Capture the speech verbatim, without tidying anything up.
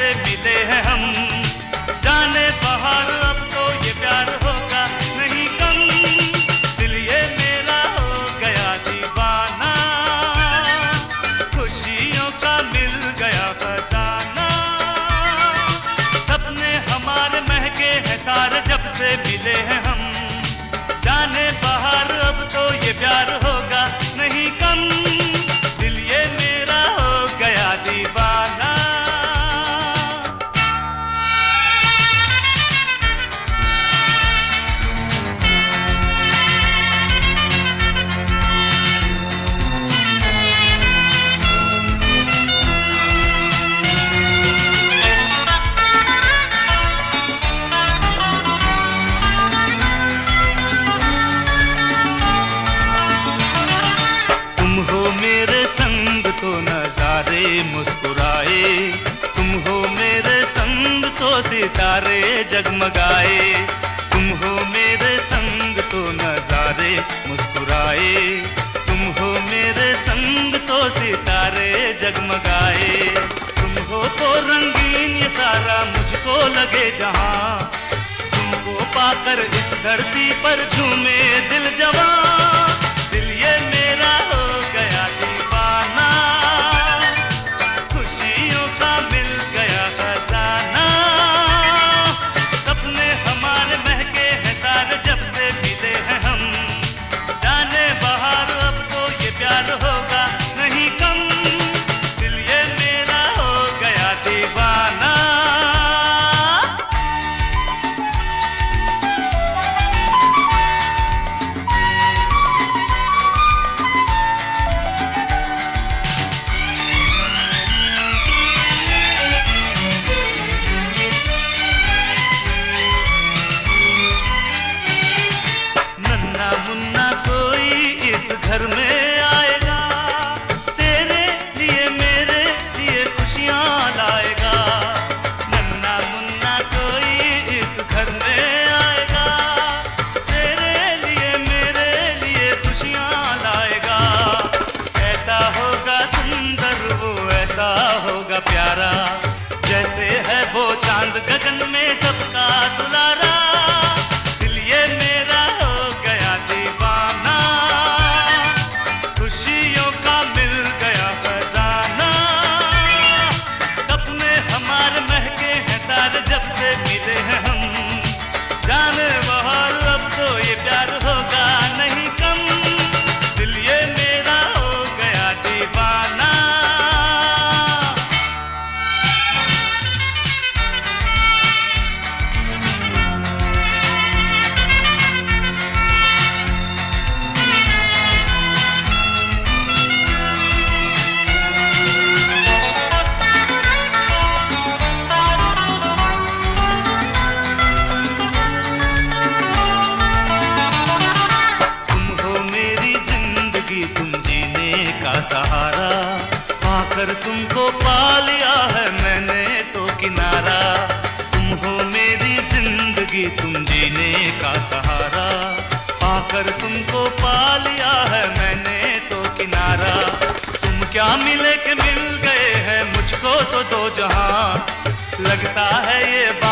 से मिले हैं हम। जाने बाहर अब तो ये प्यार होगा नहीं कम, दिल ये मेरा हो गया दीवाना, खुशियों का मिल गया खजाना। सपने हमारे महके हैं सारे जब से मिले हैं हम। जाने बाहर अब तो ये प्यार होगा नहीं कम, दिल ये मेरा हो गया दीवाना। तो नजारे मुस्कुराए, तुम हो मेरे संग तो सितारे जगमगाए। तुम हो मेरे संग तो नजारे मुस्कुराए, तुम हो मेरे संग तो सितारे जगमगाए। तुम हो तो रंगीन ये सारा मुझको लगे जहां, तुमको पाकर इस धरती पर झूमे दिल जवां। दिल ये मेरा हो गया दीवाना, खुशियों का मिल गया खजाना। सपने हमारे महके हैं सारे जब से मिले हैं हम। जाने बाहर अब तो ये प्यार होगा नहीं कम, दिल ये मेरा हो गया दीवाना। मुन्ना कोई इस घर में आएगा, तेरे लिए मेरे लिए खुशियां लाएगा। नन्ना मुन्ना कोई इस घर में आएगा, तेरे लिए मेरे लिए खुशियां लाएगा। ऐसा होगा सुंदर वो ऐसा होगा प्यारा, जैसे है वो चांद गगन में सबका दुलारा। दिल ये मेरा हो गया दीवाना, खुशियों का मिल गया खजाना। सपने हमारे महके हैं सारे जब से मिले हैं हम। जाने बाहर अब तो ये प्यार होगा नहीं कम, दिल ये मेरा हो गया दीवाना। सहारा पाकर तुमको पा लिया है मैंने तो किनारा। तुम हो मेरी जिंदगी तुम जीने का सहारा, पाकर तुमको पा लिया है मैंने तो किनारा। तुम क्या मिले के मिल गए हैं मुझको तो दो जहां, लगता है ये